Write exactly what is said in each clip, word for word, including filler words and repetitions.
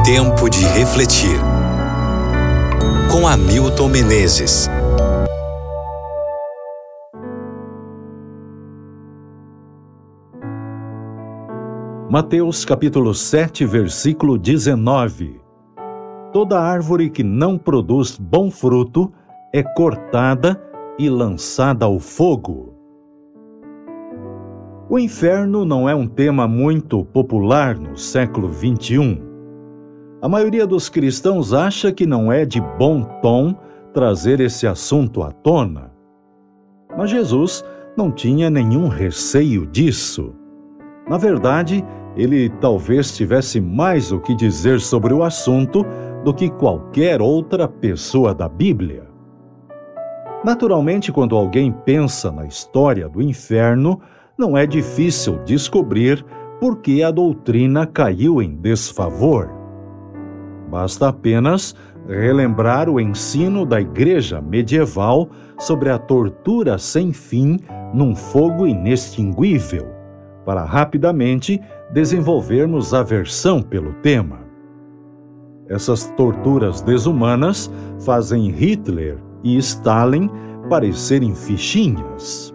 Tempo de refletir. Com Hamilton Menezes. Mateus capítulo sete, versículo dezenove. Toda árvore que não produz bom fruto é cortada e lançada ao fogo. O inferno não é um tema muito popular no século vinte e um. A maioria dos cristãos acha que não é de bom tom trazer esse assunto à tona. Mas Jesus não tinha nenhum receio disso. Na verdade, ele talvez tivesse mais o que dizer sobre o assunto do que qualquer outra pessoa da Bíblia. Naturalmente, quando alguém pensa na história do inferno, não é difícil descobrir por que a doutrina caiu em desfavor. Basta apenas relembrar o ensino da igreja medieval sobre a tortura sem fim num fogo inextinguível, para rapidamente desenvolvermos aversão pelo tema. Essas torturas desumanas fazem Hitler e Stalin parecerem fichinhas.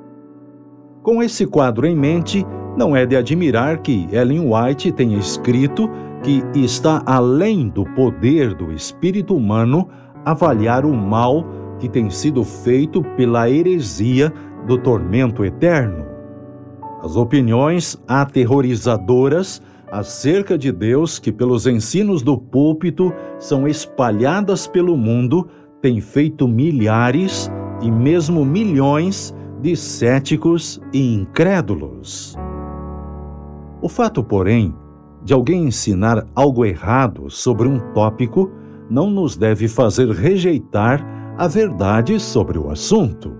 Com esse quadro em mente, não é de admirar que Ellen White tenha escrito que está além do poder do espírito humano avaliar o mal que tem sido feito pela heresia do tormento eterno. As opiniões aterrorizadoras acerca de Deus que pelos ensinos do púlpito são espalhadas pelo mundo têm feito milhares e mesmo milhões de céticos e incrédulos. O fato, porém, de alguém ensinar algo errado sobre um tópico não nos deve fazer rejeitar a verdade sobre o assunto.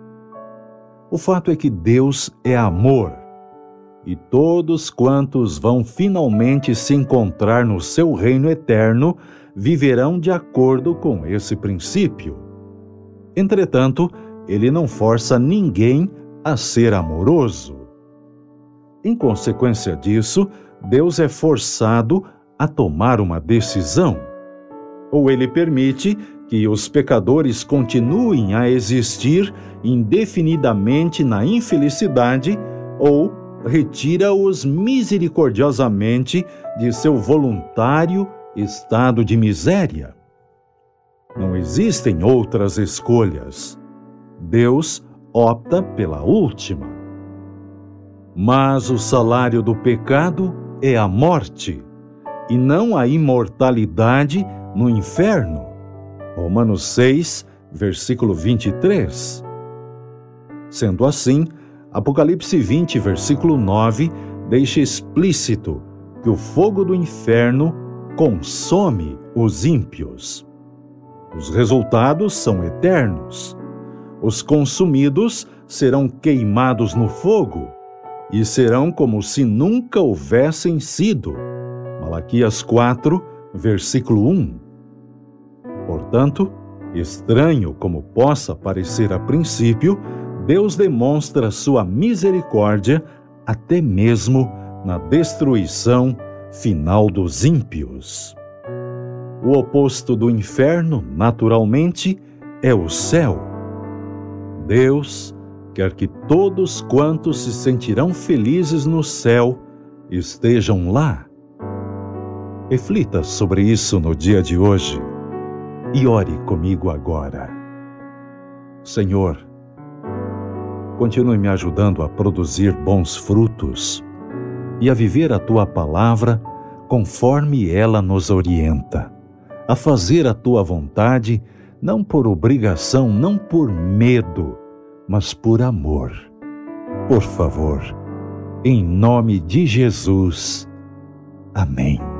O fato é que Deus é amor, e todos quantos vão finalmente se encontrar no seu reino eterno viverão de acordo com esse princípio. Entretanto, ele não força ninguém a ser amoroso. Em consequência disso, Deus é forçado a tomar uma decisão. Ou ele permite que os pecadores continuem a existir indefinidamente na infelicidade, ou retira-os misericordiosamente de seu voluntário estado de miséria. Não existem outras escolhas. Deus opta pela última. Mas o salário do pecado é a morte, e não a imortalidade no inferno. Romanos seis, versículo vinte e três. Sendo assim, Apocalipse vinte, versículo nove, deixa explícito que o fogo do inferno consome os ímpios. Os resultados são eternos. Os consumidos serão queimados no fogo e serão como se nunca houvessem sido. Malaquias quatro, versículo um. Portanto, estranho como possa parecer a princípio, Deus demonstra sua misericórdia até mesmo na destruição final dos ímpios. O oposto do inferno, naturalmente, é o céu. Deus quer que todos quantos se sentirão felizes no céu estejam lá. Reflita sobre isso no dia de hoje e ore comigo agora. Senhor, continue me ajudando a produzir bons frutos e a viver a Tua palavra conforme ela nos orienta, a fazer a Tua vontade, não por obrigação, não por medo, mas por amor. Por favor, em nome de Jesus. Amém.